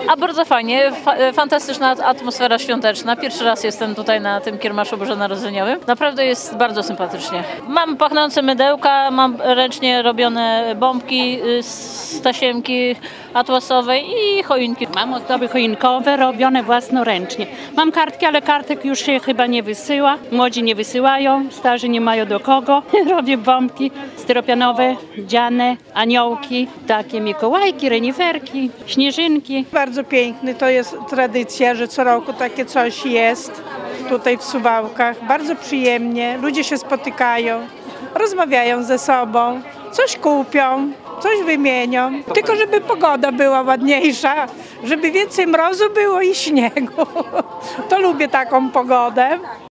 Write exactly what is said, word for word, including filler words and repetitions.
A bardzo fajnie, fa fantastyczna atmosfera świąteczna. Pierwszy raz jestem tutaj na tym kiermaszu bożonarodzeniowym. Naprawdę jest bardzo sympatycznie. Mam pachnące mydełka, mam ręcznie robione bombki z tasiemki atłasowej i choinki. Mam ozdoby choinkowe robione własnoręcznie. Mam kartki, ale kartek już się chyba nie wysyła. Młodzi nie wysyłają, starzy nie mają do kogo. Robię bombki styropianowe, dziane, aniołki, takie mikołajki, reniferki, śnieżynki. Bardzo piękny, to jest tradycja, że co roku takie coś jest tutaj w Suwałkach. Bardzo przyjemnie, ludzie się spotykają, rozmawiają ze sobą, coś kupią, coś wymienią. Tylko żeby pogoda była ładniejsza, żeby więcej mrozu było i śniegu. To lubię taką pogodę.